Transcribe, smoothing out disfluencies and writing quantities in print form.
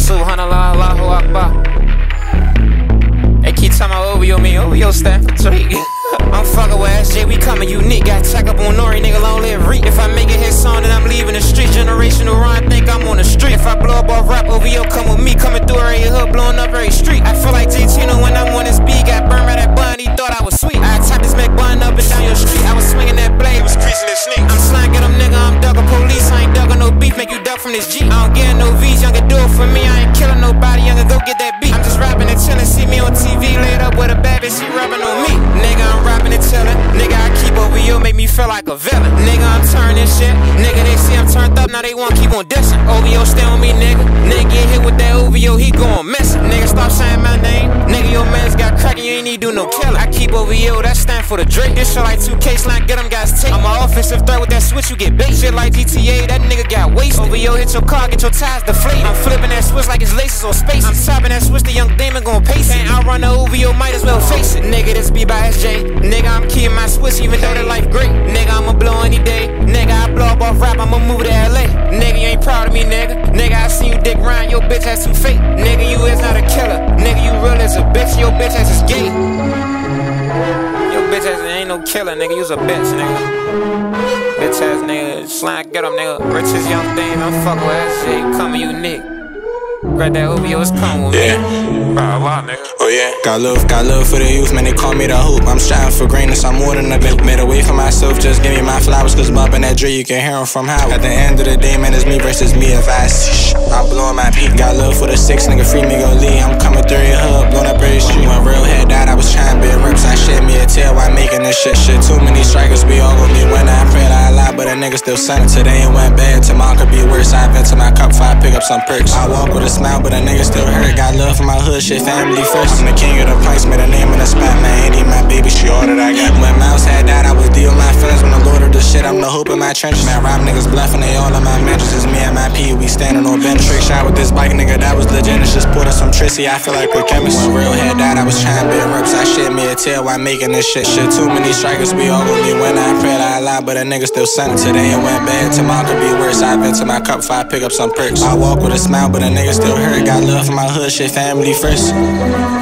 Subhanallah, Allahu Akbar. They keep talking about OVO, me, OVO stand for Drake. I'm fucking with SJ, we coming unique. Got check up on Nori, nigga, long live Reek. If I make a hit song, then I'm leaving the street. Generational run, think I'm on the street. If I blow up off rap, OVO come with me. Coming through every hood, blowing up every street. I feel like J-Tino when I'm on this beat. Got burned by that bun, he thought I was sweet. I tapped this Mac bun up and down your street. I was swinging that blade, was creasing his sneak. I'm slanging them, nigga, I'm ducking police. I ain't ducking no beef, make you duck from this G. I don't get no V's, younger do it for me. I ain't killing nobody, younger go get that beat. I'm just rapping and chillin', see me on TV, laid up with a bad bitch, she rubbing on me. Nigga, I'm rapping and chillin'. Nigga, I keep OVO, make me feel like a villain. Nigga, I'm turning shit. Nigga, they see I'm turned up, now they want keep on dissing. OVO stay on me, nigga. Nigga get hit with that OVO, he gon' miss it. Nigga, stop saying my name. Nigga, your man's got crackin', you ain't need do no killing. I keep OVO, that stand for the Drake. This shit like 2K, slang, get them guys take. I'm an offensive threat with that switch, you get bait. Shit like GTA, that nigga got wasted. OVO hit your car, get your tires deflated. I'm flipping that switch like it's laces or space. I'm chopping that switch, the young demon gon' pace it. Can't outrun the OVO, might as well face it. Nigga, this be by SJ. Nigga, I'm keeping my switch even though the life great. Nigga, I'ma blow any day. Nigga, I blow up off rap, I'ma move to LA. Nigga, you ain't proud of me, nigga. Nigga, I seen you dick round, your bitch ass too fake. Nigga, you is not a killer. Nigga, you real as a bitch, your bitch ass is gay. Your bitch ass ain't no killer, nigga, you's a bitch, nigga. Bitch ass nigga, slang, get him, nigga. Richest young thing, I'm fucking with that shit. You coming unique. Grab that OVO, it's coming with me. Oh yeah. Got love for the youth, man, they call me the hoop. I'm striving for greatness, I'm more than a bit. Made a way for myself, just give me my flowers. Cause bumping that Dre, you can hear him from Howard. At the end of the day, man, it's me versus me. If I see I'm blowing my peak. Got love for the 6, nigga, free me, go Lee. I'm coming through your hood, blowing up every street. When real head died, I was trying to be rips. I shed me a tail while making this shit. Too many strikers, we all gon' be winning. I pray that I lie, but a nigga still sunning. Today it went bad, tomorrow could be worse. I vent to my cup, I pick up some perks. I walk with a smile, but a nigga still hurt. Got love for my hood, shit, family first. I'm the king of the planks, made a name in the spot, man. Ain't my baby, she all that I got. When Mouse had died, I was deal with my friends. When the Lord of the shit, I'm the hope in my trenches. Man, rob niggas bluffing, they all in my matches. It's me and my P, we standing on bench. Trick shot with this bike, nigga, that was legit. It's just put us some Trissy, I feel like a chemist. When real head died, I was trying to be rips. I shed me a tail while making this shit. Too many strikers, we all gon' be winning. I pray that I lie, but a nigga still sunning. Today it went bad, tomorrow could be worse. I vent to my cup, I pick up some perks. I walk with a smile, but a nigga still hurt. Got love for my hood, shit, family first.